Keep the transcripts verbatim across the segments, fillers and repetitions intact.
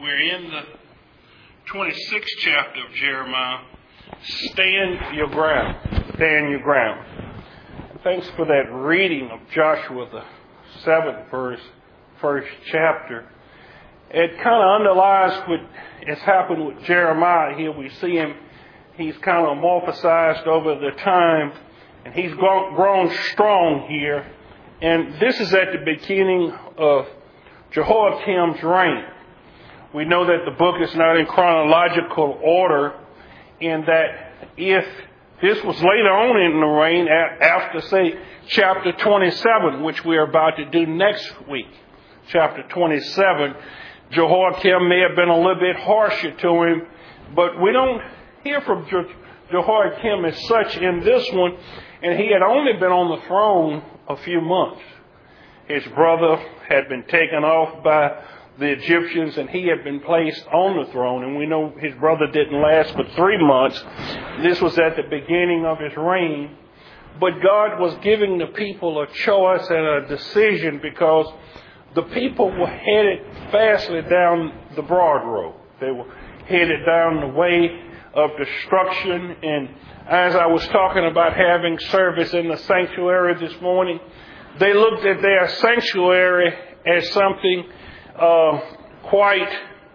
We're in the twenty-sixth chapter of Jeremiah. Stand your ground. Stand your ground. Thanks for that reading of Joshua, the seventh verse, first chapter. It kind of underlies what has happened with Jeremiah here. We see him, he's kind of morphosized over the time, and he's grown, grown strong here. And this is at the beginning of Jehoiakim's reign. We know that the book is not in chronological order, and that if this was later on in the reign, after, say, chapter twenty-seven, which we're about to do next week, chapter twenty-seven, Jehoiakim may have been a little bit harsher to him, but we don't hear from Je- Jehoiakim as such in this one, and he had only been on the throne a few months. His brother had been taken off by the Egyptians, and he had been placed on the throne, and we know his brother didn't last but three months. This was at the beginning of his reign, but God was giving the people a choice and a decision, because the people were headed fastly down the broad road. They were headed down the way of destruction. And as I was talking about having service in the sanctuary this morning, they looked at their sanctuary as something uh, quite,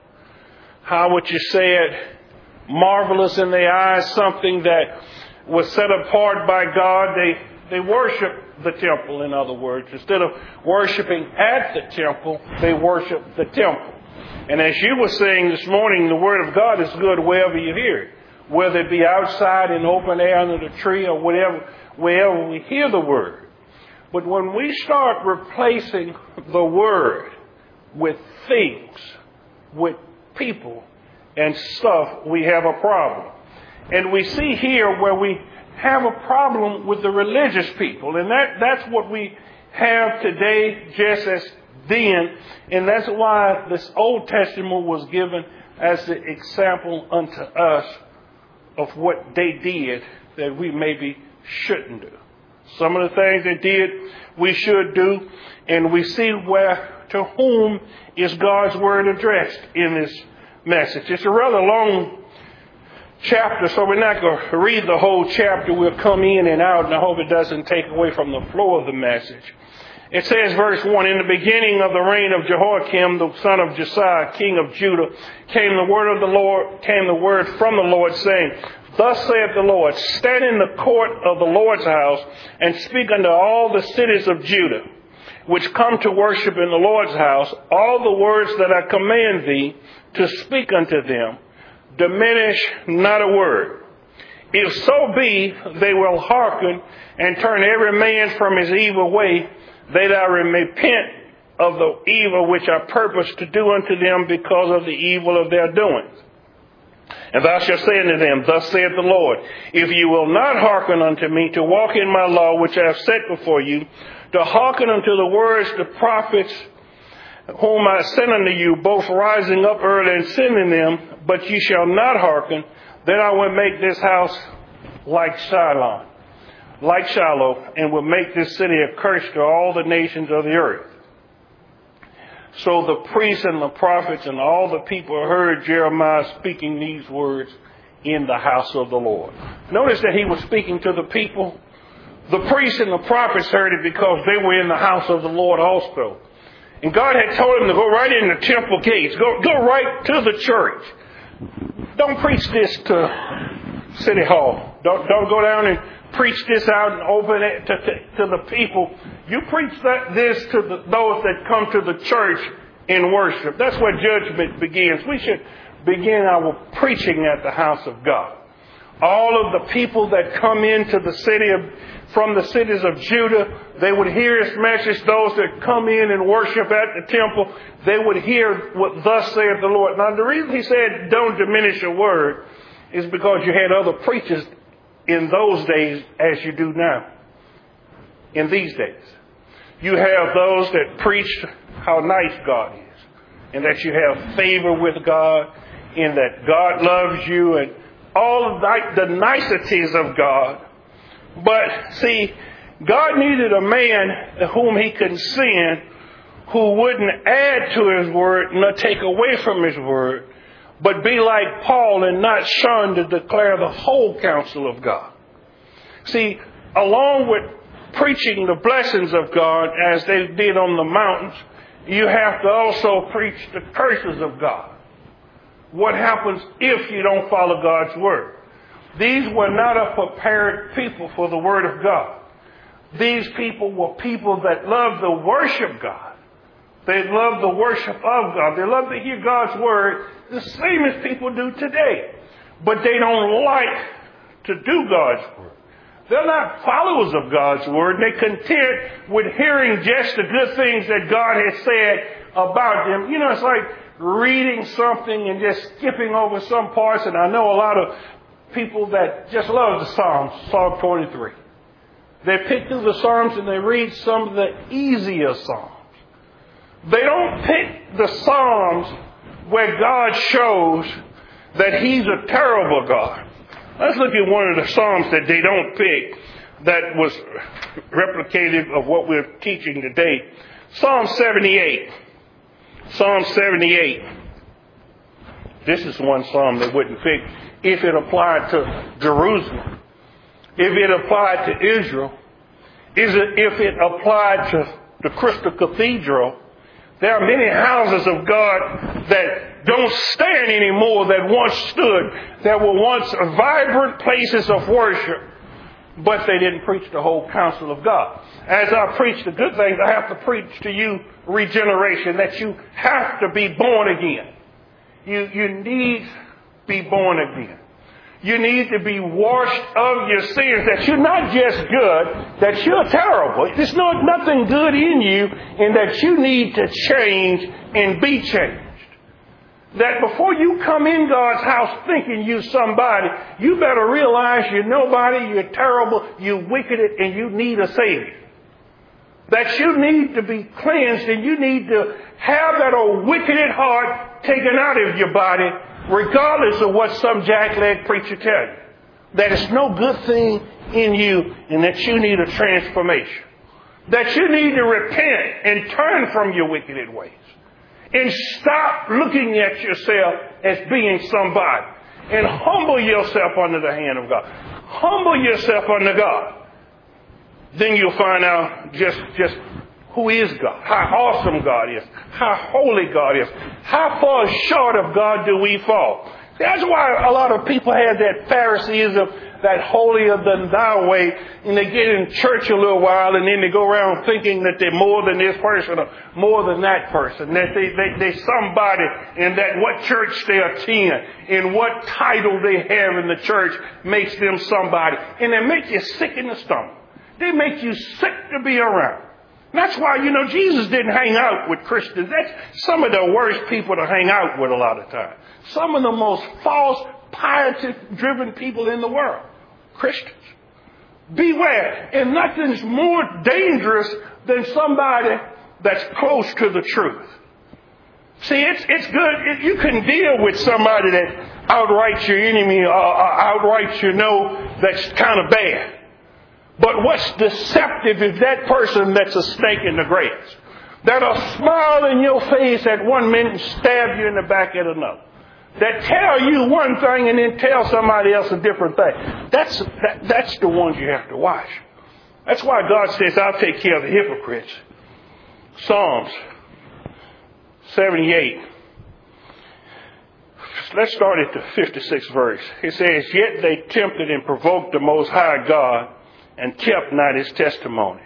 how would you say it, marvelous in their eyes, something that was set apart by God. They they worshiped the temple, in other words. Instead of worshiping at the temple, they worshiped the temple. And as you were saying this morning, the Word of God is good wherever you hear it, whether it be outside in open air under the tree or whatever, wherever we hear the Word. But when we start replacing the Word with things, with people and stuff, we have a problem. And we see here where we have a problem with the religious people. And that, that's what we have today just as then. And that's why this Old Testament was given as the example unto us of what they did that we maybe shouldn't do. Some of the things they did, we should do. And we see where, to whom is God's word addressed in this message. It's a rather long chapter, so we're not going to read the whole chapter. We'll come in and out, and I hope it doesn't take away from the flow of the message. It says, verse one, in the beginning of the reign of Jehoiakim, the son of Josiah, king of Judah, came the word of the Lord, came the word from the Lord, saying, Thus saith the Lord, stand in the court of the Lord's house, and speak unto all the cities of Judah, which come to worship in the Lord's house, all the words that I command thee to speak unto them. Diminish not a word. If so be they will hearken and turn every man from his evil way, they that repent of the evil which I purpose to do unto them because of the evil of their doings. And thou shalt say unto them, Thus saith the Lord, if you will not hearken unto me to walk in my law which I have set before you, to hearken unto the words the prophets whom I sent unto you, both rising up early and sending them, but ye shall not hearken, then I will make this house like Shiloh, like Shiloh, and will make this city a curse to all the nations of the earth. So the priests and the prophets and all the people heard Jeremiah speaking these words in the house of the Lord. Notice that he was speaking to the people. The priests and the prophets heard it because they were in the house of the Lord also. And God had told him to go right in the temple gates. Go, go right to the church. Don't preach this to City Hall. Don't, don't go down and preach this out and open it to, to, to the people. You preach that this to the, those that come to the church in worship. That's where judgment begins. We should begin our preaching at the house of God. All of the people that come into the city of, from the cities of Judah, they would hear his message. Those that come in and worship at the temple, they would hear what thus saith the Lord. Now, the reason he said don't diminish a word is because you had other preachers in those days as you do now. In these days, you have those that preach how nice God is, and that you have favor with God, and that God loves you, and all of the niceties of God. But see, God needed a man whom he could send who wouldn't add to his word nor take away from his word, but be like Paul and not shun to declare the whole counsel of God. See, along with preaching the blessings of God as they did on the mountains, you have to also preach the curses of God. What happens if you don't follow God's word? These were not a prepared people for the word of God. These people were people that loved to worship God. They loved the worship of God. They loved to hear God's word the same as people do today. But they don't like to do God's word. They're not followers of God's word. They're content with hearing just the good things that God has said about them. You know, it's like reading something and just skipping over some parts. And I know a lot of people that just love the Psalms, Psalm twenty-three. They pick through the Psalms and they read some of the easier Psalms. They don't pick the Psalms where God shows that he's a terrible God. Let's look at one of the Psalms that they don't pick that was replicative of what we're teaching today. Psalm seventy-eight. Psalm seventy-eight. This is one Psalm they wouldn't pick if it applied to Jerusalem, if it applied to Israel, is it if it applied to the Crystal Cathedral. There are many houses of God that don't stand anymore that once stood, that were once vibrant places of worship, but they didn't preach the whole counsel of God. As I preach the good things, I have to preach to you regeneration, that you have to be born again. You, you need to be born again. You need to be washed of your sins, that you're not just good, that you're terrible. There's not nothing good in you, and that you need to change and be changed. That before you come in God's house thinking you're somebody, you better realize you're nobody, you're terrible, you're wicked, and you need a Savior. That you need to be cleansed, and you need to have that old wicked heart taken out of your body, regardless of what some jackleg preacher tell you. That it's no good thing in you, and that you need a transformation. That you need to repent and turn from your wicked ways. And stop looking at yourself as being somebody. And humble yourself under the hand of God. Humble yourself under God. Then you'll find out just, just who is God, how awesome God is, how holy God is, how far short of God do we fall. That's why a lot of people have that Phariseeism, that holier than thou way, and they get in church a little while and then they go around thinking that they're more than this person or more than that person, that they, they, they're somebody, and that what church they attend and what title they have in the church makes them somebody. And they make you sick in the stomach. They make you sick to be around. That's why, you know, Jesus didn't hang out with Christians. That's some of the worst people to hang out with a lot of times. Some of the most false, piety-driven people in the world. Christians. Beware. And nothing's more dangerous than somebody that's close to the truth. See, it's it's good. It, you can deal with somebody that outrights your enemy or, or outrights you know that's kind of bad. But what's deceptive is that person that's a snake in the grass. That'll smile in your face at one minute and stab you in the back at another. That tell you one thing and then tell somebody else a different thing. That's, that, that's the ones you have to watch. That's why God says, I'll take care of the hypocrites. Psalms seventy-eight. Let's start at the fifty-sixth verse. It says, yet they tempted and provoked the Most High God, and kept not his testimonies.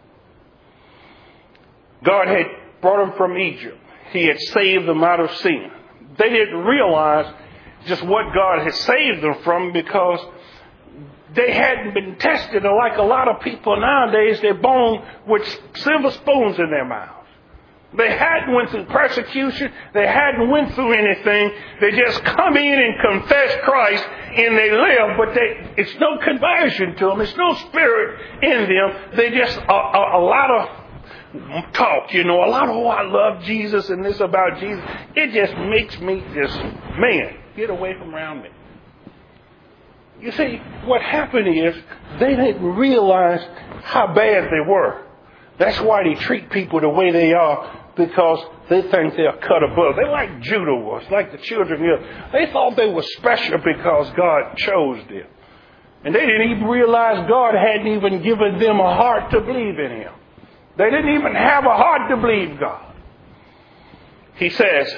God had brought them from Egypt. He had saved them out of sin. They didn't realize just what God had saved them from, because they hadn't been tested. Like a lot of people nowadays, they're born with silver spoons in their mouths. They hadn't went through persecution. They hadn't went through anything. They just come in and confess Christ and they live, but they, it's no conversion to them. It's no spirit in them. They just, a, a, a lot of talk, you know, a lot of, oh, I love Jesus and this about Jesus. It just makes me just, man, get away from around me. You see, what happened is they didn't realize how bad they were. That's why they treat people the way they are, because they think they're cut above. They're like Judah was, like the children of Israel. They thought they were special because God chose them. And they didn't even realize God hadn't even given them a heart to believe in Him. They didn't even have a heart to believe God. He says,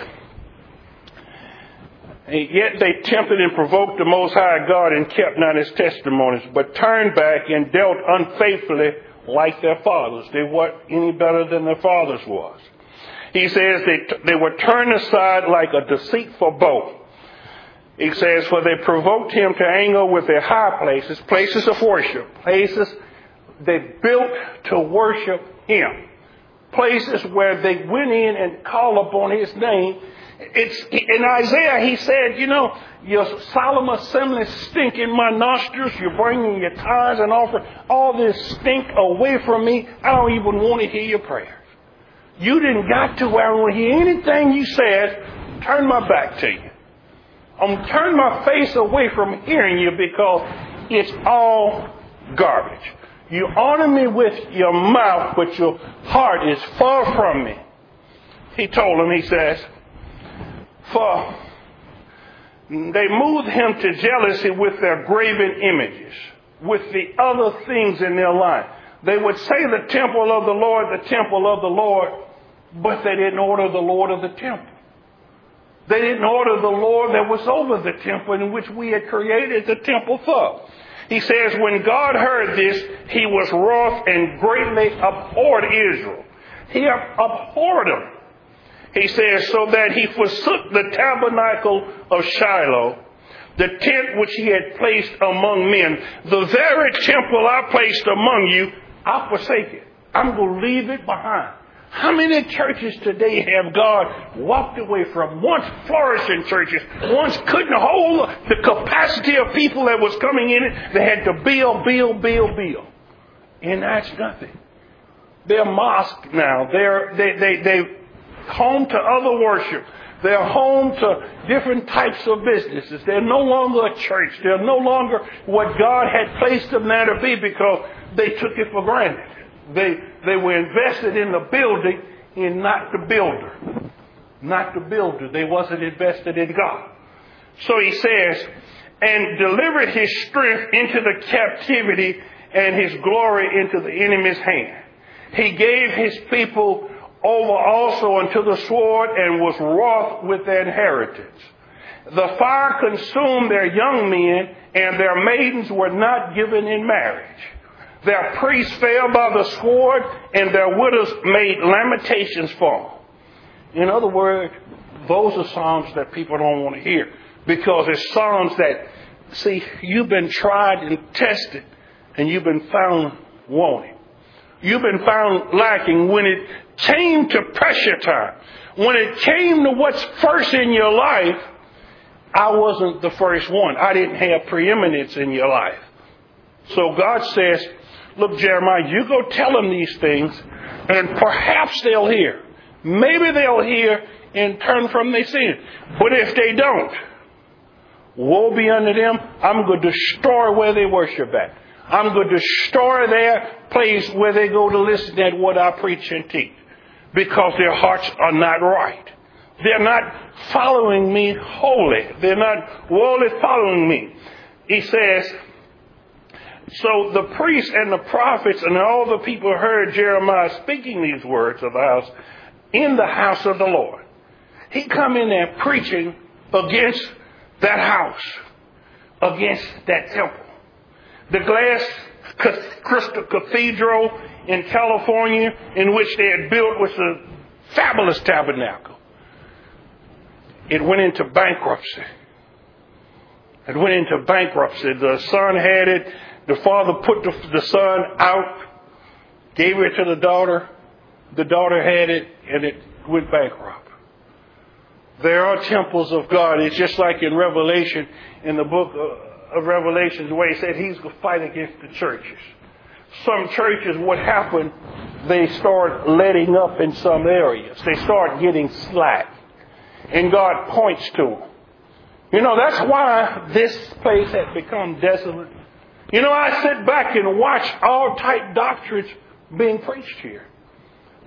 yet they tempted and provoked the Most High God and kept not His testimonies, but turned back and dealt unfaithfully like their fathers. They weren't any better than their fathers was. He says they, they were turned aside like a deceitful bow. He says, for they provoked Him to anger with their high places, places of worship, places they built to worship Him, places where they went in and called upon His name. It's in Isaiah, he said, you know, your solemn assembly stink in my nostrils. You're bringing your tithes and offering all this stink away from me. I don't even want to hear your prayers. You didn't got to where I don't want to hear anything you said. Turn my back to you. I'm going to turn my face away from hearing you because it's all garbage. You honor me with your mouth, but your heart is far from me. He told him, he says, for they moved him to jealousy with their graven images, with the other things in their life. They would say the temple of the Lord, the temple of the Lord, but they didn't order the Lord of the temple. They didn't order the Lord that was over the temple in which we had created the temple for. He says, when God heard this, He was wroth and greatly abhorred Israel. He abhorred them. He says, so that He forsook the tabernacle of Shiloh, the tent which He had placed among men. The very temple I placed among you, I forsake it. I'm going to leave it behind. How many churches today have God walked away from? Once flourishing churches, once couldn't hold the capacity of people that was coming in it. They had to build, build, build, build. And that's nothing. They're mosque now. They're, they, they, they home to other worship. They're home to different types of businesses. They're no longer a church. They're no longer what God had placed them there to be because they took it for granted. They they were invested in the building and not the builder. Not the builder. They wasn't invested in God. So he says, and delivered His strength into the captivity and His glory into the enemy's hand. He gave His people over also unto the sword and was wroth with their inheritance. The fire consumed their young men, and their maidens were not given in marriage. Their priests fell by the sword, and their widows made lamentations for them. In other words, those are songs that people don't want to hear, because it's songs that, see, you've been tried and tested, and you've been found wanting. You've been found lacking. When it came to pressure time, when it came to what's first in your life, I wasn't the first one. I didn't have preeminence in your life. So God says, look, Jeremiah, you go tell them these things, and perhaps they'll hear. Maybe they'll hear and turn from their sin. But if they don't, woe be unto them. I'm going to destroy where they worship at. I'm going to destroy their place where they go to listen at what I preach and teach, because their hearts are not right. They're not following me wholly. They're not wholly following me. He says, so the priests and the prophets and all the people heard Jeremiah speaking these words of the house in the house of the Lord. He come in there preaching against that house, against that temple. The glass crystal cathedral in California in which they had built was a fabulous tabernacle. It went into bankruptcy. It went into bankruptcy. The son had it. The father put the, the son out, gave it to the daughter. The daughter had it, and it went bankrupt. There are temples of God. It's just like in Revelation, in the book of Revelation, where he said he's going to fight against the churches. Some churches, what happened, they start letting up in some areas. They start getting slack. And God points to them. You know, that's why this place has become desolate. You know, I sit back and watch all type doctrines being preached here.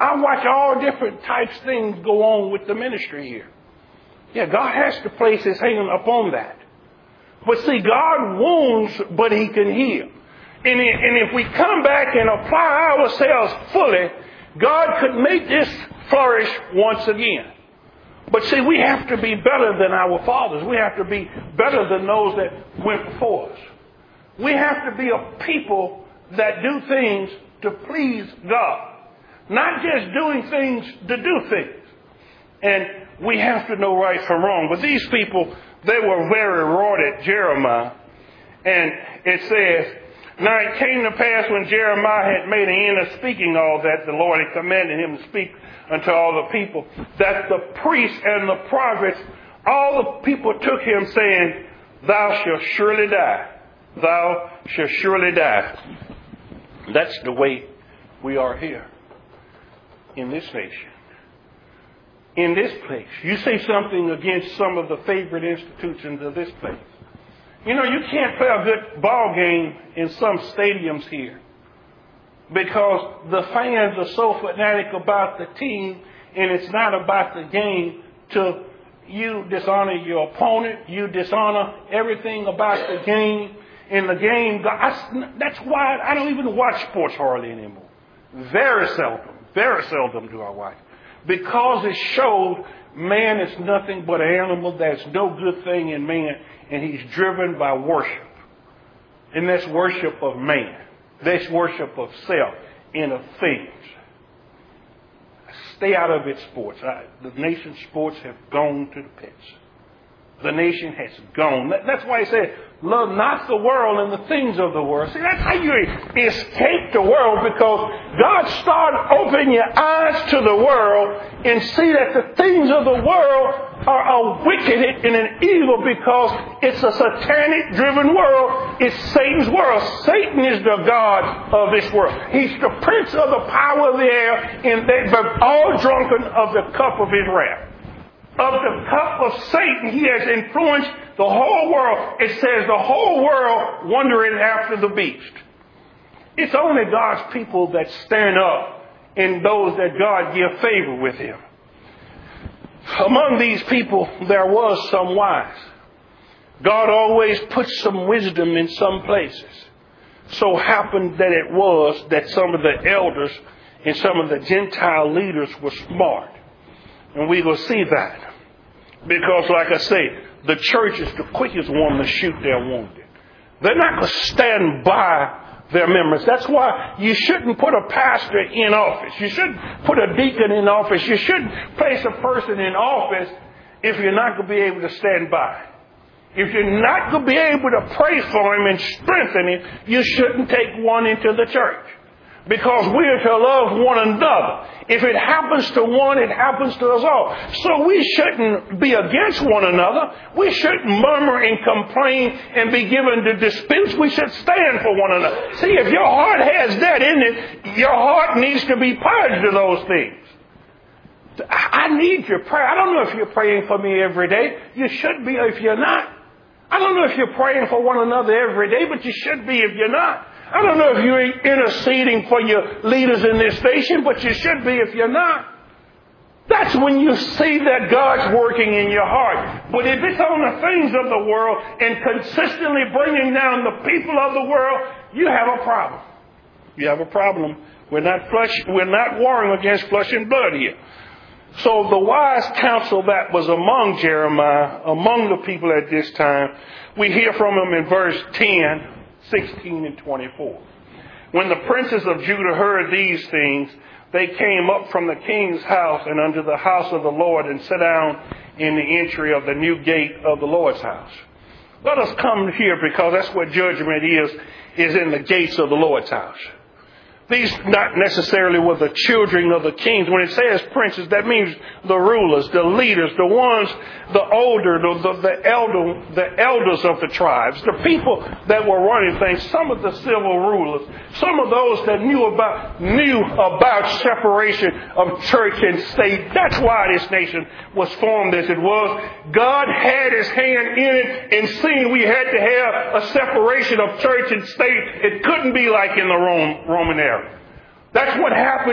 I watch all different types of things go on with the ministry here. Yeah, God has to place his hand upon that. But see, God wounds, but he can heal. And if we come back and apply ourselves fully, God could make this flourish once again. But see, we have to be better than our fathers. We have to be better than those that went before us. We have to be a people that do things to please God. Not just doing things to do things. And we have to know right from wrong. But these people, they were very wroth at Jeremiah. And it says, now it came to pass when Jeremiah had made an end of speaking all that, the Lord had commanded him to speak unto all the people, that the priests and the prophets, all the people took him, saying, thou shalt surely die. Thou shalt surely die. That's the way we are here in this nation. In this place. You say something against some of the favorite institutions of this place. You know, you can't play a good ball game in some stadiums here because the fans are so fanatic about the team, and it's not about the game. To you dishonor your opponent, you dishonor everything about the game. In the game, I, that's why I don't even watch sports hardly anymore. Very seldom, very seldom do I watch. Because it showed man is nothing but an animal. There's no good thing in man, and he's driven by worship. And that's worship of man. That's worship of self and of things. Stay out of its sports. I, the nation's sports have gone to the pits. The nation has gone. That, that's why he said, love not the world and the things of the world. See, that's how you escape the world, because God started opening your eyes to the world and see that the things of the world are a wicked and an evil, because it's a satanic driven world. It's Satan's world. Satan is the God of this world. He's the prince of the power of the air, and they're all drunken of the cup of his wrath. Of the cup of Satan, he has influenced the whole world. It says the whole world wandering after the beast. It's only God's people that stand up, and those that God give favor with him. Among these people, there was some wise. God always puts some wisdom in some places. So happened that it was that some of the elders and some of the Gentile leaders were smart. And we will see that. Because like I say, the church is the quickest one to shoot their wounded. They're not going to stand by their members. That's why you shouldn't put a pastor in office. You shouldn't put a deacon in office. You shouldn't place a person in office if you're not going to be able to stand by. If you're not going to be able to pray for him and strengthen him, you shouldn't take one into the church. Because we are to love one another. If it happens to one, it happens to us all. So we shouldn't be against one another. We shouldn't murmur and complain and be given to disputes. We should stand for one another. See, if your heart has that in it, your heart needs to be purged of those things. I need your prayer. I don't know if you're praying for me every day. You should be if you're not. I don't know if you're praying for one another every day, but you should be if you're not. I don't know if you're interceding for your leaders in this nation, but you should be if you're not. That's when you see that God's working in your heart. But if it's on the things of the world and consistently bringing down the people of the world, you have a problem. You have a problem. We're not flesh, we're not warring against flesh and blood here. So the wise counsel that was among Jeremiah, among the people at this time, we hear from him in verse ten, sixteen, and twenty-four. When the princes of Judah heard these things, they came up from the king's house and unto the house of the Lord, and sat down in the entry of the new gate of the Lord's house. Let us come here, because that's what judgment is, is in the gates of the Lord's house. These not necessarily were the children of the kings. When it says princes, that means the rulers, the leaders, the ones, the older, the, the, the elder, the elders of the tribes, the people that were running things. Some of the civil rulers, some of those that knew about knew about separation of church and state. That's why this nation was formed as it was. God had His hand in it, and seeing we had to have a separation of church and state, it couldn't be like in the Rome, Roman era. That's what happened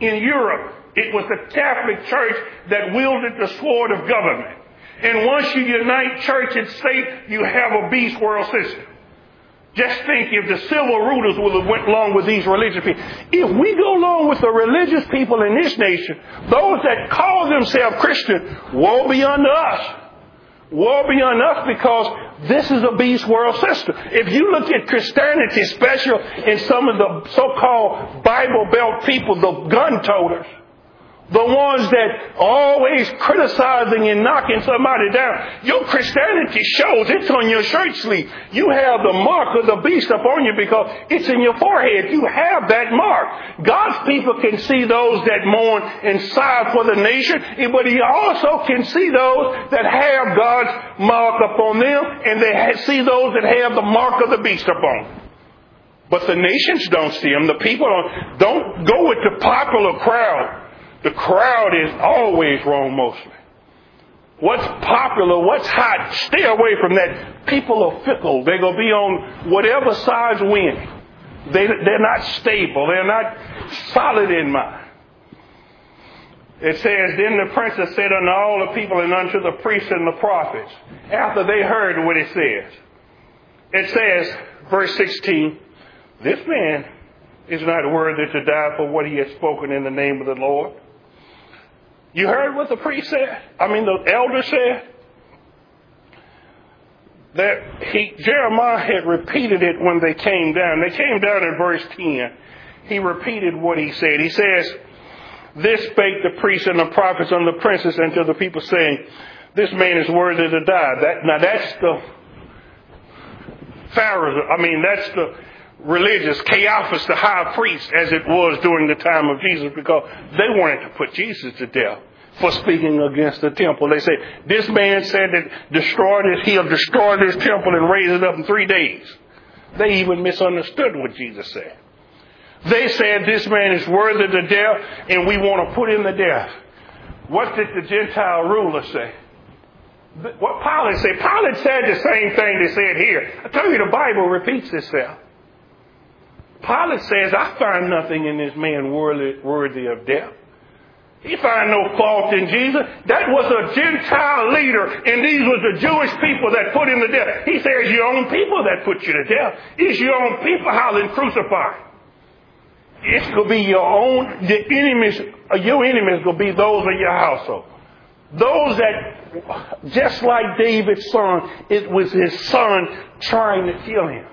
in Europe, it was the Catholic Church that wielded the sword of government. And once you unite church and state, you have a beast world system. Just think if the civil rulers would have went along with these religious people. If we go along with the religious people in this nation, those that call themselves Christian, woe be unto us. Woe be unto us, because this is a beast world system. If you look at Christianity, especially in some of the so-called Bible Belt people, the gun toters, the ones that are always criticizing and knocking somebody down. Your Christianity shows, it's on your shirt sleeve. You have the mark of the beast upon you because it's in your forehead. You have that mark. God's people can see those that mourn and sigh for the nation, but he also can see those that have God's mark upon them, and they see those that have the mark of the beast upon them. But the nations don't see them. The people don't, don't go with the popular crowd. The crowd is always wrong mostly. What's popular, what's hot, stay away from that. People are fickle. They're going to be on whatever side's winning. They, they're not stable. They're not solid in mind. It says, then the princess said unto all the people and unto the priests and the prophets, after they heard what it says. It says, verse sixteen, this man is not worthy to die for what he has spoken in the name of the Lord. You heard what the priest said? I mean, the elder said? That he, Jeremiah had repeated it when they came down. They came down in verse ten. He repeated what he said. He says, this spake the priests and the prophets unto the princes and to the people, saying, this man is worthy to die. That, now that's the Pharisees. I mean, that's the religious, Caiaphas, the high priest, as it was during the time of Jesus, because they wanted to put Jesus to death for speaking against the temple. They said, this man said that destroy this, he'll destroy this temple and raise it up in three days. They even misunderstood what Jesus said. They said this man is worthy to death and we want to put him to death. What did the Gentile ruler say? What Pilate said? Pilate said the same thing they said here. I tell you, the Bible repeats itself. Pilate says, I find nothing in this man worthy, worthy of death. He find no fault in Jesus. That was a Gentile leader, and these were the Jewish people that put him to death. He says, your own people that put you to death. It's your own people howling crucified. It's going to be your own, the enemies, your enemies going to be those of your household. Those that, just like David's son, it was his son trying to kill him.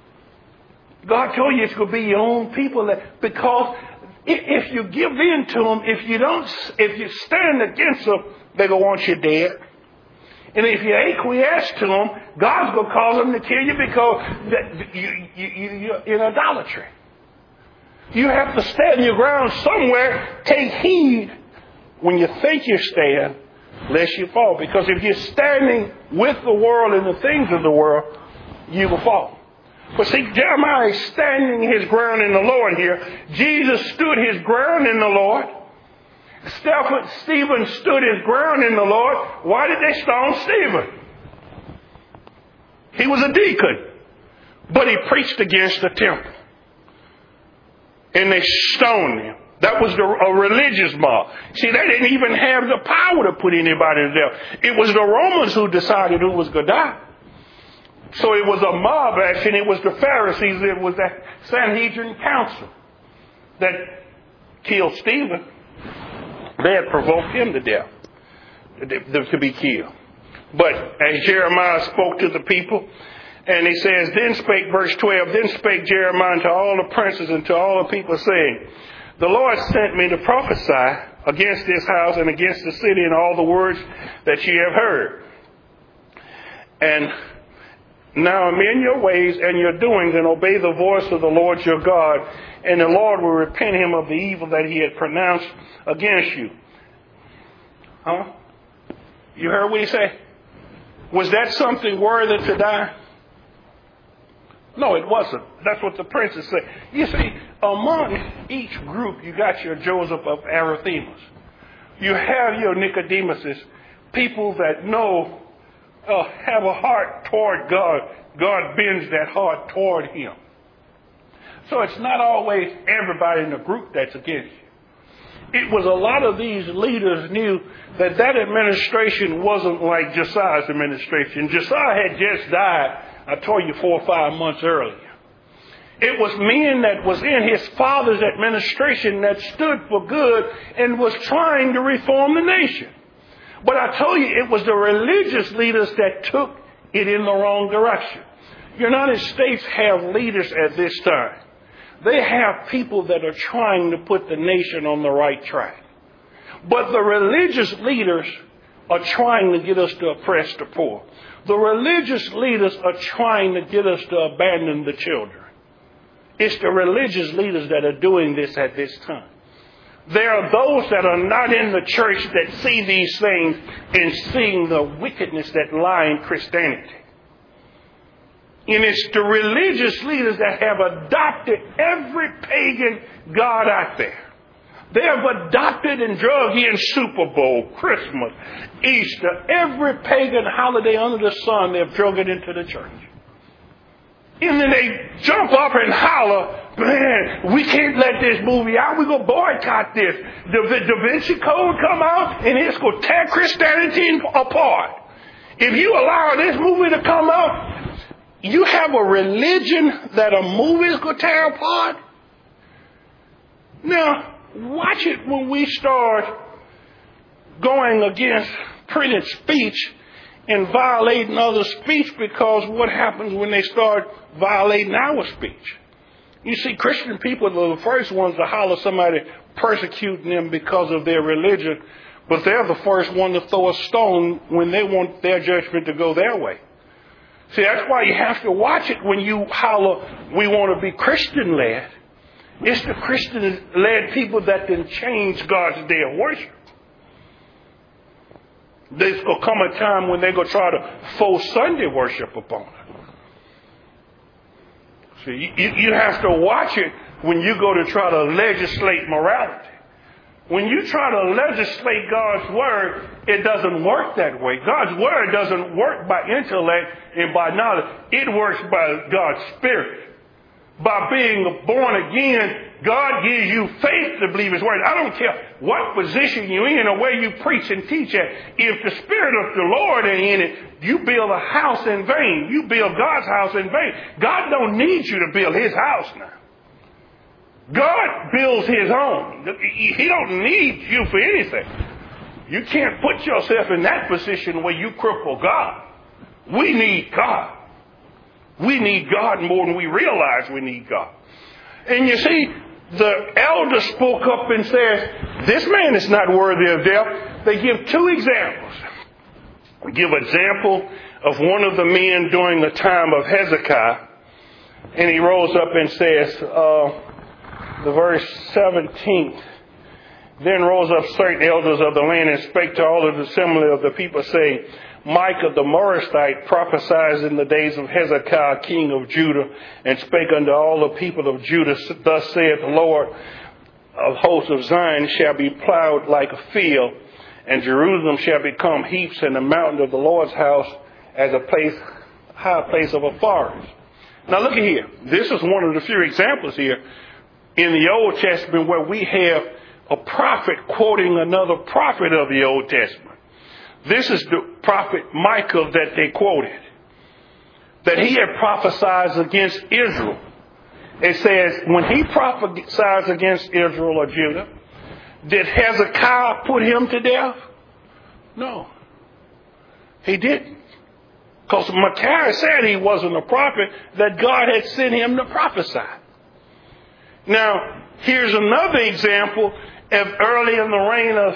God told you it's going to be your own people, that, because if you give in to them, if you don't, if you stand against them, they're going to want you dead. And if you acquiesce to them, God's going to cause them to kill you because you, you, you, you're in idolatry. You have to stand your ground somewhere. Take heed when you think you stand, lest you fall. Because if you're standing with the world and the things of the world, you will fall. But see, Jeremiah is standing his ground in the Lord here. Jesus stood his ground in the Lord. Stephen stood his ground in the Lord. Why did they stone Stephen? He was a deacon. But he preached against the temple. And they stoned him. That was the, a religious mob. See, they didn't even have the power to put anybody to death. It was the Romans who decided who was going to die. So it was a mob action. It was the Pharisees. It was that Sanhedrin council that killed Stephen. They had provoked him to death, to be killed. But as Jeremiah spoke to the people, and he says, then spake, verse twelve, then spake Jeremiah to all the princes and to all the people, saying, the Lord sent me to prophesy against this house and against the city and all the words that ye have heard. And now amend your ways and your doings and obey the voice of the Lord your God, and the Lord will repent him of the evil that he had pronounced against you. Huh? You heard what he said? Was that something worthy to die? No, it wasn't. That's what the princess said. You see, among each group, you got your Joseph of Arimathea. You have your Nicodemuses, people that know, uh, have a heart toward God. God bends that heart toward him. So it's not always everybody in the group that's against you. it was a lot of these leaders knew that that administration wasn't like Josiah's administration. Josiah had just died, I told you, four or five months earlier. It was men that was in his father's administration that stood for good and was trying to reform the nation. But I told you, it was the religious leaders that took it in the wrong direction. The United States have leaders at this time. They have people that are trying to put the nation on the right track. But the religious leaders are trying to get us to oppress the poor. The religious leaders are trying to get us to abandon the children. It's the religious leaders that are doing this at this time. There are those that are not in the church that see these things and seeing the wickedness that lie in Christianity. And it's the religious leaders that have adopted every pagan god out there. They have adopted and drug in Super Bowl, Christmas, Easter, every pagan holiday under the sun, they've drug it into the church. And then they jump up and holler, man, we can't let this movie out. We're going to boycott this. The Da Vinci Code come out and it's going to tear Christianity apart. If you allow this movie to come out, you have a religion that a movie is going to tear apart? Now, watch it when we start going against printed speech and violating other speech, because what happens when they start violating our speech? You see, Christian people are the first ones to holler somebody persecuting them because of their religion, but they're the first one to throw a stone when they want their judgment to go their way. See, that's why you have to watch it when you holler, we want to be Christian-led. It's the Christian-led people that can change God's day of worship. There's going to come a time when they're going to try to force Sunday worship upon it. See, you, you have to watch it when you go to try to legislate morality. When you try to legislate God's word, it doesn't work that way. God's word doesn't work by intellect and by knowledge. It works by God's Spirit. By being born again, God gives you faith to believe His word. I don't care what position you're in or where you preach and teach at. If the Spirit of the Lord ain't in it, you build a house in vain. You build God's house in vain. God don't need you to build His house now. God builds His own. He don't need you for anything. You can't put yourself in that position where you cripple God. We need God. We need God more than we realize we need God. And you see, the elder spoke up and says, this man is not worthy of death. They give two examples. They give an example of one of the men during the time of Hezekiah. And he rose up and says, uh, the verse seventeenth, then rose up certain elders of the land and spake to all of the assembly of the people, saying, Micah the Morashite prophesied in the days of Hezekiah, king of Judah, and spake unto all the people of Judah, thus saith the Lord of hosts of Zion shall be plowed like a field, and Jerusalem shall become heaps, and the mountain of the Lord's house as a place, high place of a forest. Now look at here. This is one of the few examples here in the Old Testament where we have a prophet quoting another prophet of the Old Testament. This is the prophet Micah that they quoted, that he had prophesied against Israel. It says, when he prophesied against Israel or Judah, did Hezekiah put him to death? No, he didn't. Because Micaiah said he wasn't a prophet, that God had sent him to prophesy. Now, here's another example of early in the reign of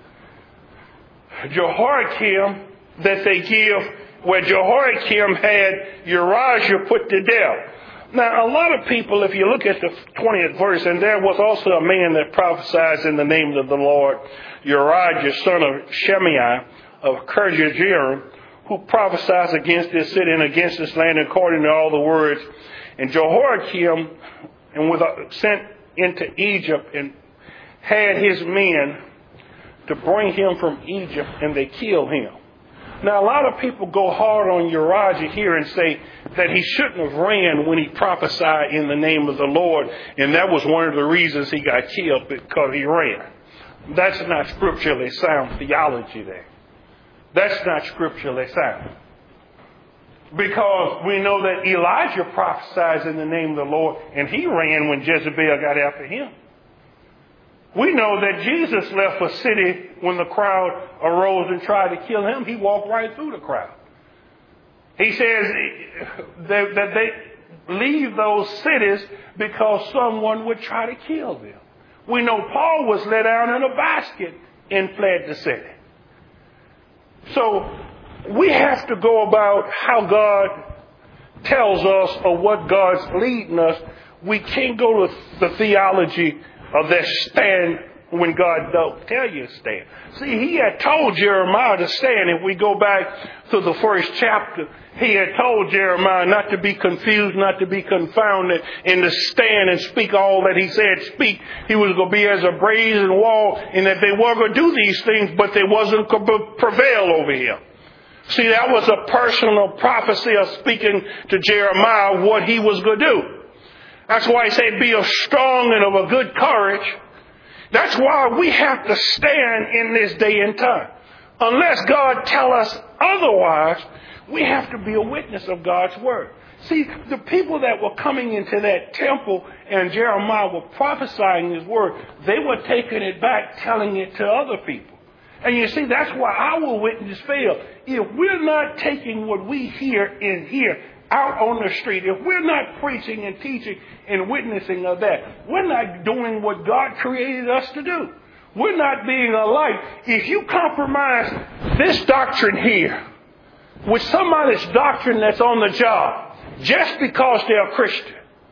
Jehoiakim that they give, where Jehoiakim had Uriah put to death. Now, a lot of people, if you look at the twentieth verse, and there was also a man that prophesied in the name of the Lord, Uriah, son of Shemaiah of Kirjath-jearim, who prophesied against this city and against this land according to all the words. And Jehoiakim and was sent into Egypt and had his men to bring him from Egypt, and they killed him. Now, a lot of people go hard on Uriah here and say that he shouldn't have ran when he prophesied in the name of the Lord, and that was one of the reasons he got killed, because he ran. That's not scripturally sound theology there. That's not scripturally sound. Because we know that Elijah prophesied in the name of the Lord, and he ran when Jezebel got after him. We know that Jesus left a city when the crowd arose and tried to kill him. He walked right through the crowd. He says that they leave those cities because someone would try to kill them. We know Paul was let down in a basket and fled the city. So we have to go about how God tells us or what God's leading us. We can't go to the theology of that stand when God don't tell you to stand. See, he had told Jeremiah to stand. If we go back to the first chapter, he had told Jeremiah not to be confused, not to be confounded, and to stand and speak all that he said speak. He was going to be as a brazen wall, and that they were going to do these things, but they wasn't going to prevail over him. See, that was a personal prophecy of speaking to Jeremiah what he was going to do. That's why he said, be of strong and of a good courage. That's why we have to stand in this day and time. Unless God tell us otherwise, we have to be a witness of God's word. See, the people that were coming into that temple and Jeremiah were prophesying his word, they were taking it back, telling it to other people. And you see, that's why our witness failed. If we're not taking what we hear in here out on the street, if we're not preaching and teaching and witnessing of that, we're not doing what God created us to do. We're not being a light. If you compromise this doctrine here with somebody's doctrine that's on the job just because they're a Christian,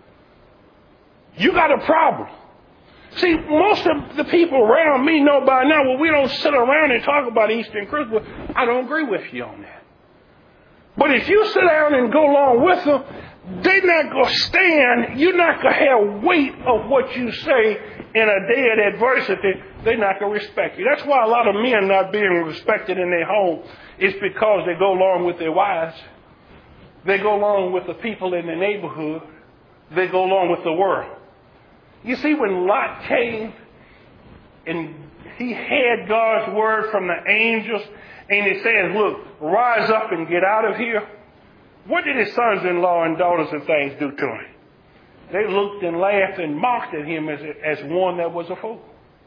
you got a problem. See, most of the people around me know by now, well, we don't sit around and talk about Easter and Christmas. I don't agree with you on that. But if you sit down and go along with them, they're not going to stand. You're not going to have weight of what you say in a day of adversity. They're not going to respect you. That's why a lot of men not being respected in their home is because they go along with their wives. They go along with the people in the neighborhood. They go along with the world. You see, when Lot came and he had God's word from the angels, and he says, look, rise up and get out of here. What did his sons-in-law and daughters and things do to him? They looked and laughed and mocked at him as, as one that was a fool.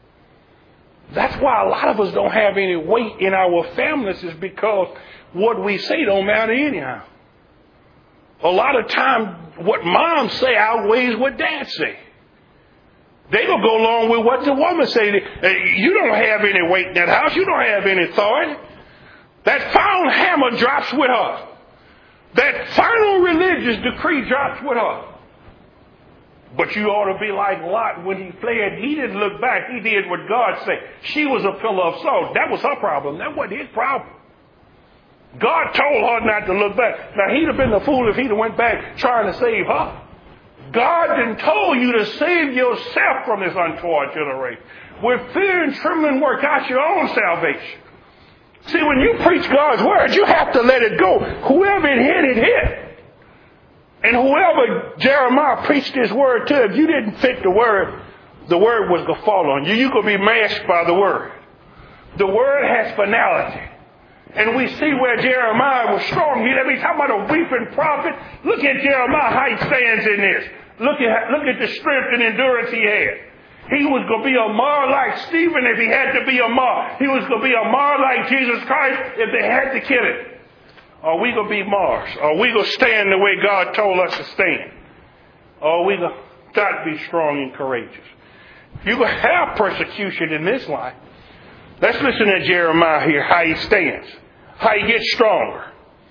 That's why a lot of us don't have any weight in our families, is because what we say don't matter anyhow. A lot of time, what mom say outweighs what dad say. They will go along with what the woman say. You don't have any weight in that house. You don't have any authority. That final hammer drops with her. That final religious decree drops with her. But you ought to be like Lot when he fled. He didn't look back. He did what God said. She was a pillar of salt. That was her problem. That wasn't his problem. God told her not to look back. Now, he'd have been the fool if he'd have went back trying to save her. God didn't told you to save yourself from this untoward generation. With fear and trembling work out your own salvation. See, when you preach God's word, you have to let it go. Whoever it hit, it hit. And whoever Jeremiah preached his word to, if you didn't fit the word, the word was going to fall on you. You're going to be mashed by the word. The word has finality. And we see where Jeremiah was strong. He, let me talk about a weeping prophet. Look at Jeremiah, how he stands in this. Look at, look at the strength and endurance he had. He was going to be a mar like Stephen if he had to be a mar. He was going to be a mar like Jesus Christ if they had to kill him. Are we going to be mars? Are we going to stand the way God told us to stand? Or are we going to try to be strong and courageous? You're going to have persecution in this life. Let's listen to Jeremiah here, how he stands, how he gets stronger.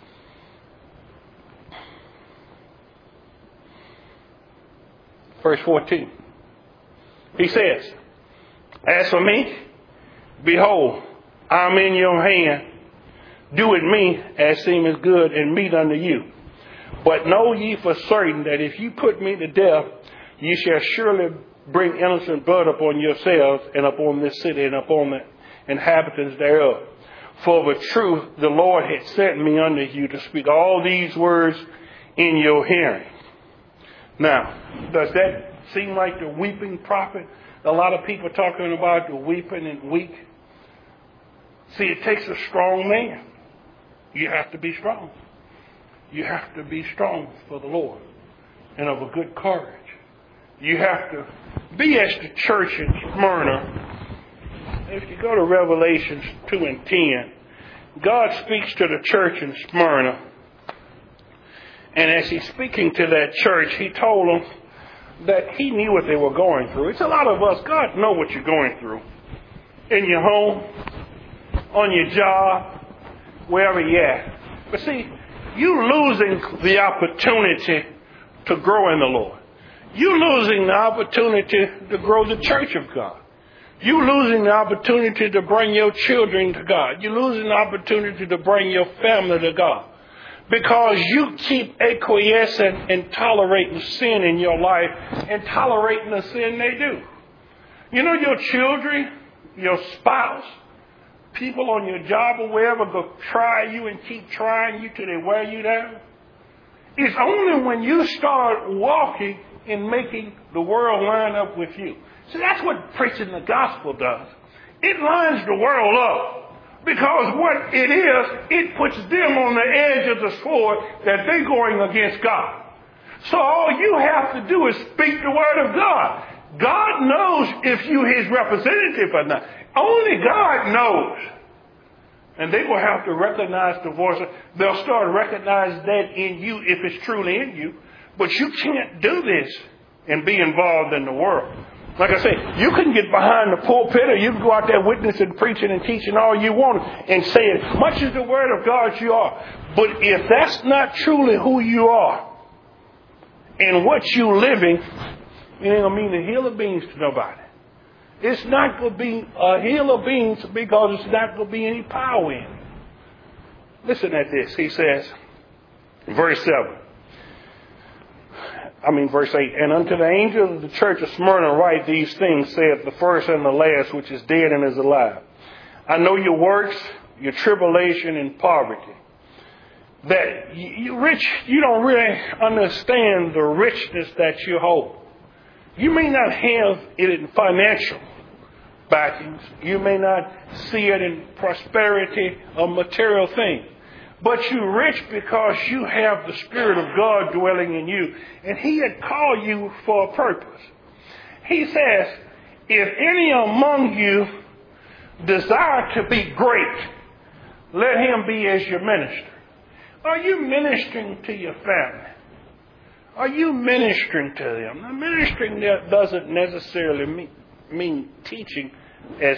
Verse fourteen. He says, as for me, behold, I'm in your hand. Do it me as seemeth good and meet unto you. But know ye for certain that if you put me to death, ye shall surely bring innocent blood upon yourselves and upon this city and upon the inhabitants thereof. For of a truth the Lord had sent me unto you to speak all these words in your hearing. Now, does that seem like the weeping prophet A lot of people talking about the weeping and weak. See, it takes a strong man. You have to be strong. You have to be strong for the Lord and of a good courage. You have to be as the church in Smyrna. If you go to Revelations two and ten, God speaks to the church in Smyrna. And as he's speaking to that church, he told them that he knew what they were going through. It's a lot of us, God knows what you're going through. In your home, on your job, wherever you're at. But see, you're losing the opportunity to grow in the Lord. You're losing the opportunity to grow the church of God. You're losing the opportunity to bring your children to God. You're losing the opportunity to bring your family to God. Because you keep acquiescing and tolerating sin in your life and tolerating the sin they do. You know, your children, your spouse, people on your job or wherever go try you and keep trying you till they wear you down. It's only when you start walking and making the world line up with you. So that's what preaching the gospel does. It lines the world up. Because what it is, it puts them on the edge of the sword that they're going against God. So all you have to do is speak the word of God. God knows if you his representative or not. Only God knows. And they will have to recognize the voice. They'll start recognizing that in you if it's truly in you. But you can't do this and be involved in the world. Like I say, you can get behind the pulpit or you can go out there witnessing, preaching, and teaching all you want and saying, much as the word of God you are. But if that's not truly who you are and what you're living, it ain't going to mean a hill of beans to nobody. It's not going to be a hill of beans because it's not going to be any power in it. Listen at this. He says, verse seven. I mean, verse eight. And unto the angel of the church of Smyrna write these things, saith the first and the last, which is dead and is alive. I know your works, your tribulation and poverty. That you rich, you don't really understand the richness that you hold. You may not have it in financial backings. You may not see it in prosperity or material things. But you're rich because you have the Spirit of God dwelling in you. And he had called you for a purpose. He says, if any among you desire to be great, let him be as your minister. Are you ministering to your family? Are you ministering to them? Now, ministering doesn't necessarily mean, mean teaching as,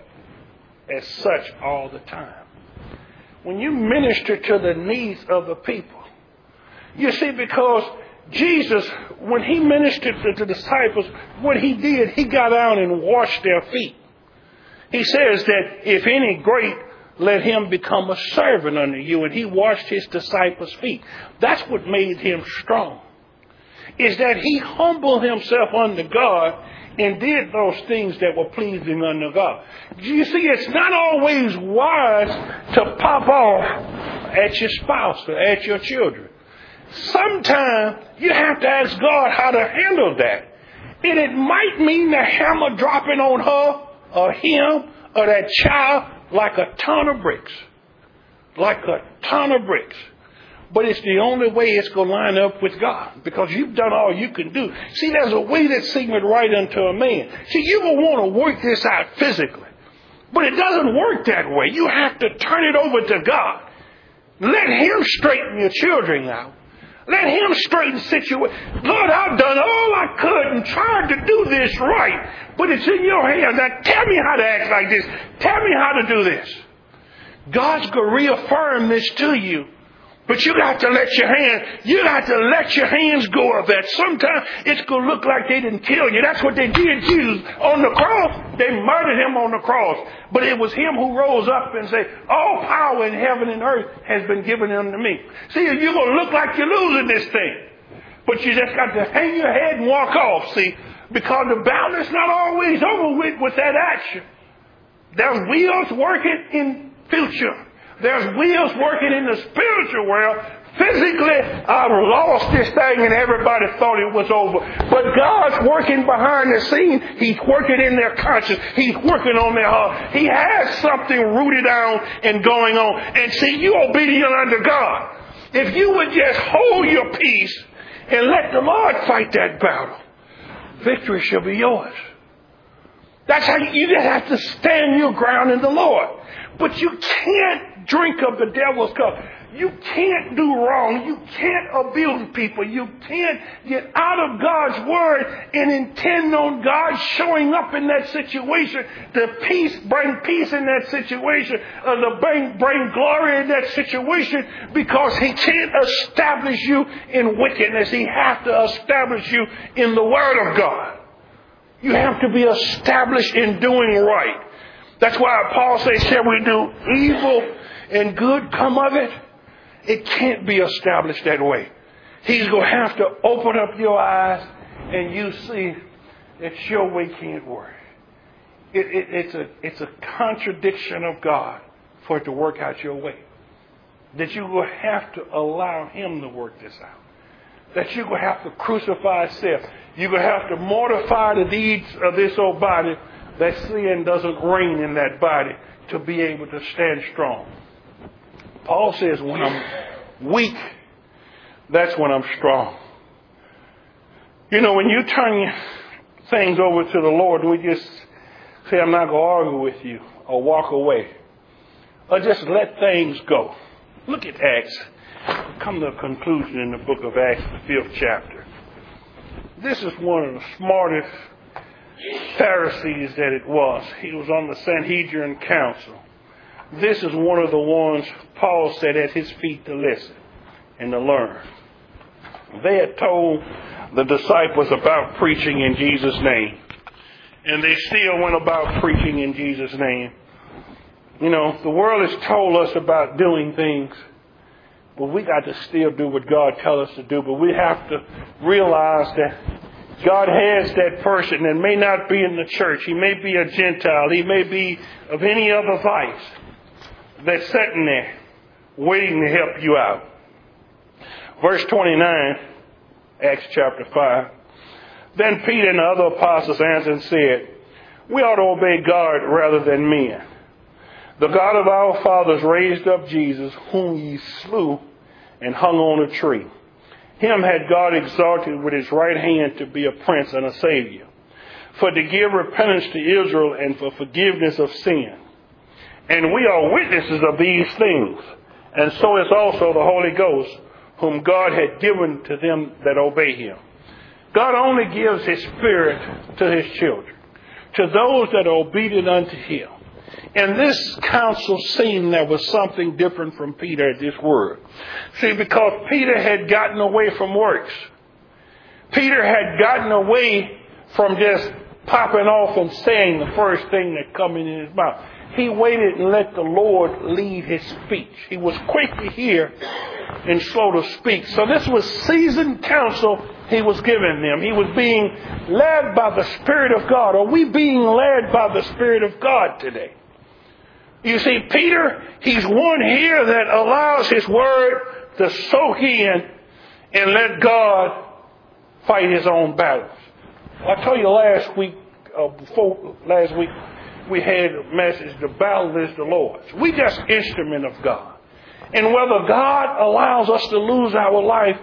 as such all the time. When you minister to the needs of the people, you see, because Jesus, when he ministered to the disciples, what he did, he got out and washed their feet. He says that if any great, let him become a servant unto you. And he washed his disciples' feet. That's what made him strong. Is that he humbled himself unto God and did those things that were pleasing unto God. You see, it's not always wise to pop off at your spouse or at your children. Sometimes you have to ask God how to handle that. And it might mean the hammer dropping on her or him or that child like a ton of bricks. Like a ton of bricks. But it's the only way it's going to line up with God. Because you've done all you can do. See, there's a way that seemeth right unto a man. See, you will want to work this out physically. But it doesn't work that way. You have to turn it over to God. Let him straighten your children out. Let him straighten the situation. Lord, I've done all I could and tried to do this right. But it's in your hands. Now tell me how to act like this. Tell me how to do this. God's going to reaffirm this to you. But you got to let your hand, you got to let your hands go of that. Sometimes it's going to look like they didn't kill you. That's what they did Jesus on the cross. They murdered him on the cross. But it was him who rose up and said, all power in heaven and earth has been given unto me. See, you're going to look like you're losing this thing. But you just got to hang your head and walk off, see. Because the battle is not always over with with that action. There's wheels working in future. There's wheels working in the spiritual world. Physically, I've lost this thing and everybody thought it was over. But God's working behind the scene. He's working in their conscience. He's working on their heart. He has something rooted down and going on. And see, you obedient unto God. If you would just hold your peace and let the Lord fight that battle, victory shall be yours. That's how you, you just have to stand your ground in the Lord. But you can't drink of the devil's cup. You can't do wrong. You can't abuse people. You can't get out of God's word and intend on God showing up in that situation to peace, bring peace in that situation, or to bring, bring glory in that situation, because he can't establish you in wickedness. He has to establish you in the word of God. You have to be established in doing right. That's why Paul says, shall we do evil and good come of it? It can't be established that way. He's going to have to open up your eyes and you see that your way can't work. It, it, it's, a, it's a contradiction of God for it to work out your way. That you will have to allow him to work this out. That you're going to have to crucify self. You're going to have to mortify the deeds of this old body, that sin doesn't reign in that body, to be able to stand strong. Paul says, when I'm weak, that's when I'm strong. You know, when you turn things over to the Lord, we just say, I'm not going to argue with you, or walk away, or just let things go. Look at Acts. We come to a conclusion in the book of Acts, the fifth chapter. This is one of the smartest Pharisees that it was. He was on the Sanhedrin council. This is one of the ones Paul sat at his feet to listen and to learn. They had told the disciples about preaching in Jesus' name. And they still went about preaching in Jesus' name. You know, the world has told us about doing things, but we got to still do what God tells us to do. But we have to realize that God has that person that may not be in the church. He may be a Gentile. He may be of any other vice, that's sitting there waiting to help you out. Verse twenty-nine, Acts chapter five. Then Peter and the other apostles answered and said, we ought to obey God rather than men. The God of our fathers raised up Jesus, whom ye slew and hung on a tree. Him had God exalted with his right hand to be a prince and a savior, for to give repentance to Israel and for forgiveness of sin. And we are witnesses of these things, and so is also the Holy Ghost, whom God had given to them that obey him. God only gives his Spirit to his children, to those that are obedient unto him. And this council seen there was something different from Peter at this word. See, because Peter had gotten away from works. Peter had gotten away from just popping off and saying the first thing that come in his mouth. He waited and let the Lord lead his speech. He was quick to hear and slow to speak. So this was seasoned counsel he was giving them. He was being led by the Spirit of God. Are we being led by the Spirit of God today? You see, Peter, he's one here that allows his word to soak in and let God fight his own battles. I told you last week, uh, before last week, we had a message, the battle is the Lord's. We just instrument of God. And whether God allows us to lose our life,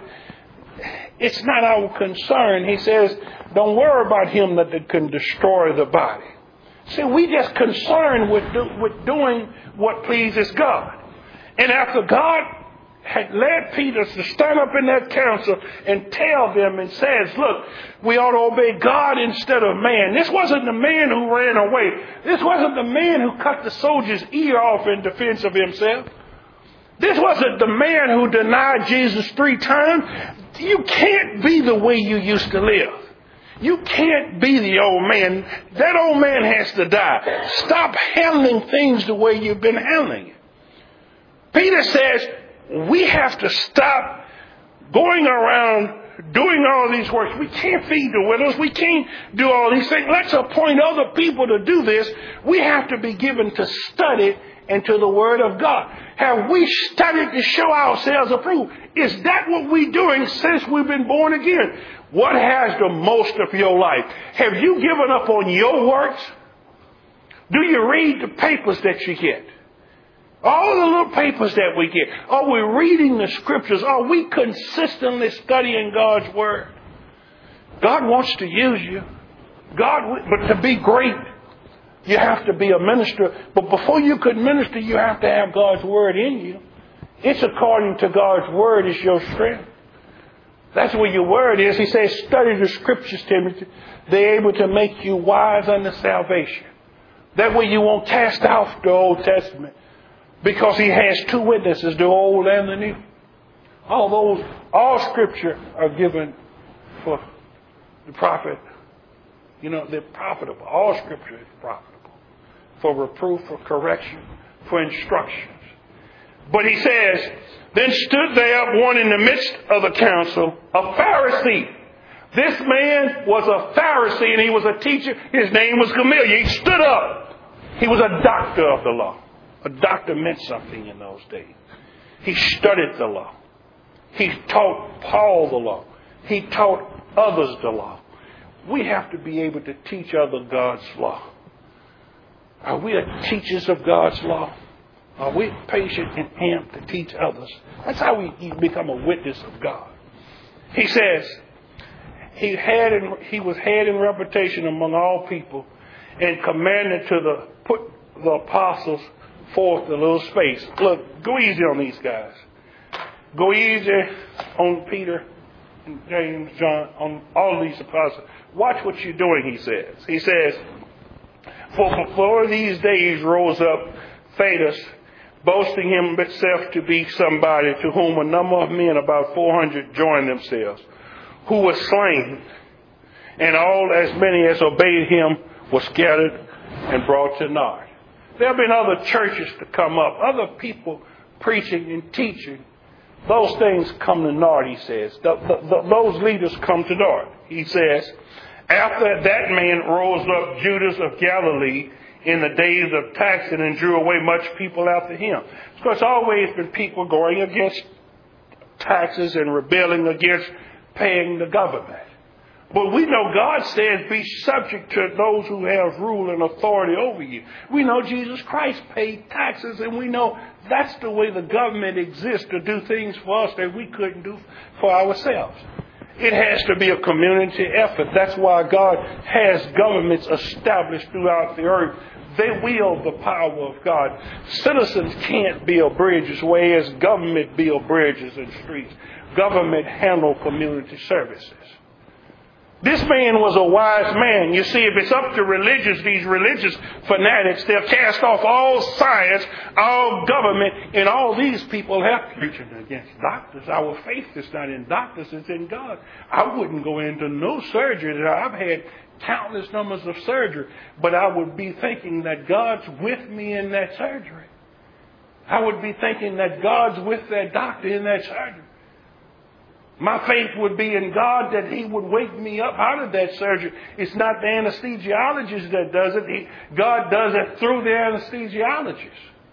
it's not our concern. He says, don't worry about him that can destroy the body. See, we just concerned with, do, with doing what pleases God. And after God had led Peter to stand up in that council and tell them and says, look, we ought to obey God instead of man. This wasn't the man who ran away. This wasn't the man who cut the soldier's ear off in defense of himself. This wasn't the man who denied Jesus three times. You can't be the way you used to live. You can't be the old man. That old man has to die. Stop handling things the way you've been handling it. Peter says, we have to stop going around doing all these works. We can't feed the widows. We can't do all these things. Let's appoint other people to do this. We have to be given to study and to the Word of God? Have we studied to show ourselves approved? Is that what we're doing since we've been born again? What has the most of your life? Have you given up on your works? Do you read the papers that you get? All the little papers that we get. Are we reading the scriptures? Are we consistently studying God's Word? God wants to use you. God, but to be great, you have to be a minister. But before you could minister, you have to have God's Word in you. It's according to God's Word is your strength. That's where your Word is. He says, study the scriptures, Timothy. They're able to make you wise unto salvation. That way you won't cast out the Old Testament. Because he has two witnesses, the old and the new. All those, all scripture are given for the prophet. You know, they're profitable. All scripture is profitable. For reproof, for correction, for instructions. But he says, then stood there one in the midst of the council, a Pharisee. This man was a Pharisee and he was a teacher. His name was Gamaliel. He stood up. He was a doctor of the law. A doctor meant something in those days. He studied the law. He taught Paul the law. He taught others the law. We have to be able to teach others God's law. Are we teachers of God's law? Are we patient and amped to teach others? That's how we become a witness of God. He says he had in, he was had in reputation among all people and commanded to the put the apostles forth a little space. Look, go easy on these guys. Go easy on Peter and James, John, on all these apostles. Watch what you're doing, he says. He says, for before these days rose up Thaddeus, boasting himself to be somebody, to whom a number of men, about four hundred, joined themselves, who were slain, and all as many as obeyed him were scattered and brought to naught. There have been other churches to come up, other people preaching and teaching. Those things come to naught, he says. The, the, the, those leaders come to naught. He says, after that man rose up Judas of Galilee in the days of taxing and drew away much people after him. So it's always been people going against taxes and rebelling against paying the government. But we know God says be subject to those who have rule and authority over you. We know Jesus Christ paid taxes, and we know that's the way the government exists, to do things for us that we couldn't do for ourselves. It has to be a community effort. That's why God has governments established throughout the earth. They wield the power of God. Citizens can't build bridges, whereas government build bridges and streets. Government handle community services. This man was a wise man. You see, if it's up to religious, these religious fanatics, they'll cast off all science, all government, and all these people have preaching against doctors. Our faith is not in doctors, it's in God. I wouldn't go into no surgery. I've had countless numbers of surgery, but I would be thinking that God's with me in that surgery. I would be thinking that God's with that doctor in that surgery. My faith would be in God that he would wake me up out of that surgery. It's not the anesthesiologist that does it. He, God does it through the anesthesiologist.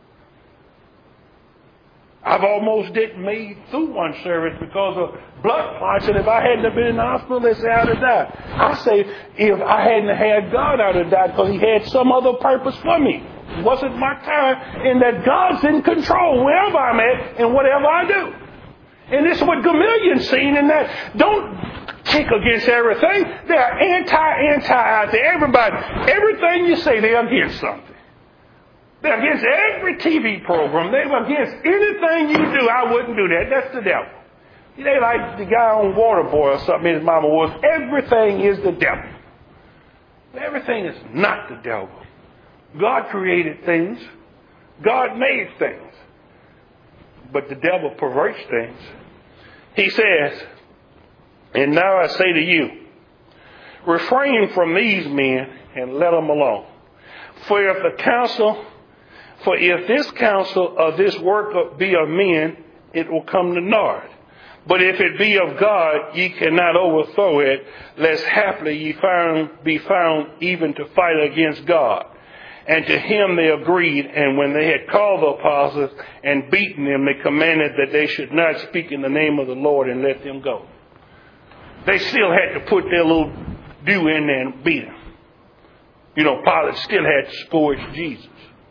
I've almost didn't made through one service because of blood clots, and if I hadn't been in the hospital, they say I'd have died. I say if I hadn't had God, I'd have died because he had some other purpose for me. It wasn't my time, and that God's in control wherever I'm at and whatever I do. And this is what Gamaliel's seen in that. Don't kick against everything. They are anti-anti out there. Everybody, everything you say, they're against something. They're against every T V program. They're against anything you do. I wouldn't do that. That's the devil. They like the guy on Waterboy or something his mama was. Everything is the devil. Everything is not the devil. God created things. God made things. But the devil perverts things. He says, and now I say to you, refrain from these men and let them alone. For if the counsel, for if this counsel of this work be of men, it will come to naught. But if it be of God, ye cannot overthrow it, lest haply ye found, be found even to fight against God. And to him they agreed, and when they had called the apostles and beaten them, they commanded that they should not speak in the name of the Lord and let them go. They still had to put their little due in there and beat him. You know, Pilate still had to scourge Jesus.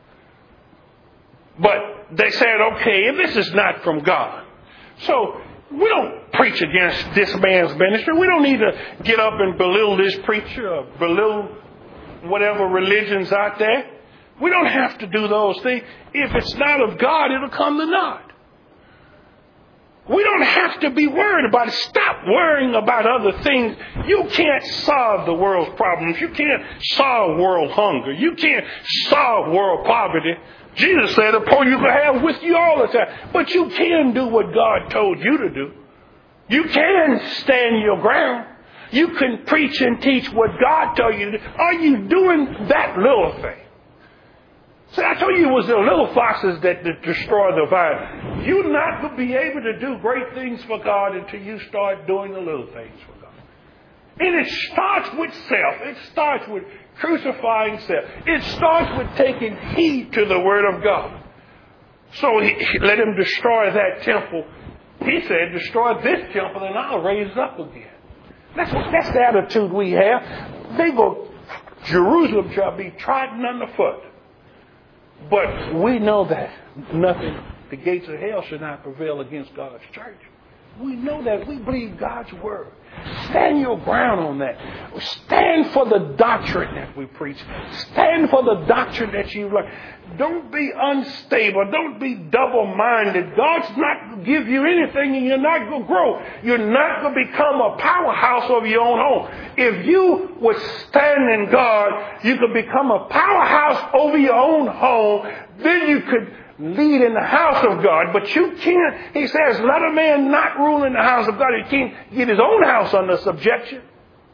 But they said, okay, if this is not from God. So we don't preach against this man's ministry. We don't need to get up and belittle this preacher or belittle whatever religion's out there. We don't have to do those things. If it's not of God, it'll come to naught. We don't have to be worried about it. Stop worrying about other things. You can't solve the world's problems. You can't solve world hunger. You can't solve world poverty. Jesus said, the poor you can have with you all the time. But you can do what God told you to do. You can stand your ground. You can preach and teach what God told you to do. Are you doing that little thing? See, I told you it was the little foxes that destroy the vine. You're not going to be able to do great things for God until you start doing the little things for God. And it starts with self. It starts with crucifying self. It starts with taking heed to the Word of God. So he, let him destroy that temple. He said, destroy this temple and I'll raise it up again. That's, that's the attitude we have. They go, Jerusalem shall be trodden underfoot. But we know that nothing, the gates of hell should not prevail against God's church. We know that. We believe God's word. Stand your ground on that. Stand for the doctrine that we preach. Stand for the doctrine that you learn. Don't be unstable. Don't be double-minded. God's not going to give you anything and you're not going to grow. You're not going to become a powerhouse of your own home. If you would stand in God, you could become a powerhouse over your own home. Then you could lead in the house of God. But you can't, he says, let a man not rule in the house of God. He can't get his own house under subjection.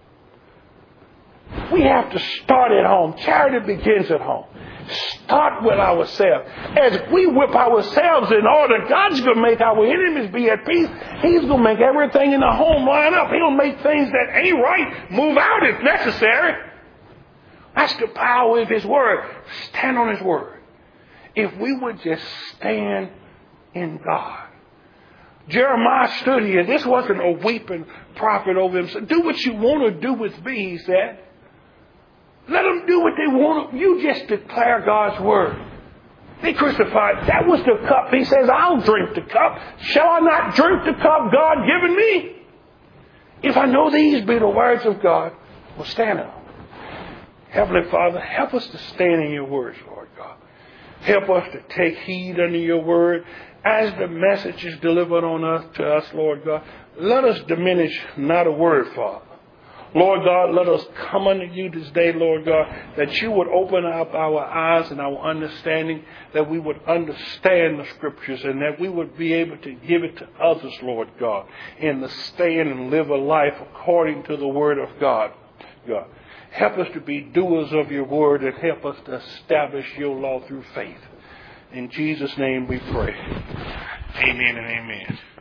We have to start at home. Charity begins at home. Start with ourselves. As we whip ourselves in order, God's going to make our enemies be at peace. He's going to make everything in the home line up. He'll make things that ain't right move out if necessary. That's the power of His Word. Stand on His Word. If we would just stand in God. Jeremiah stood here. This wasn't a weeping prophet over him. So do what you want to do with me, he said. Let them do what they want. You just declare God's word. They crucified. That was the cup. He says, I'll drink the cup. Shall I not drink the cup God given me? If I know these be the words of God, well, stand up. Heavenly Father, help us to stand in your words, Lord God. Help us to take heed unto your word. As the message is delivered on us to us, Lord God, let us diminish not a word, Father. Lord God, let us come unto you this day, Lord God, that you would open up our eyes and our understanding, that we would understand the scriptures and that we would be able to give it to others, Lord God, and to stand and live a life according to the word of God. God, help us to be doers of your word and help us to establish your law through faith. In Jesus' name we pray. Amen and amen.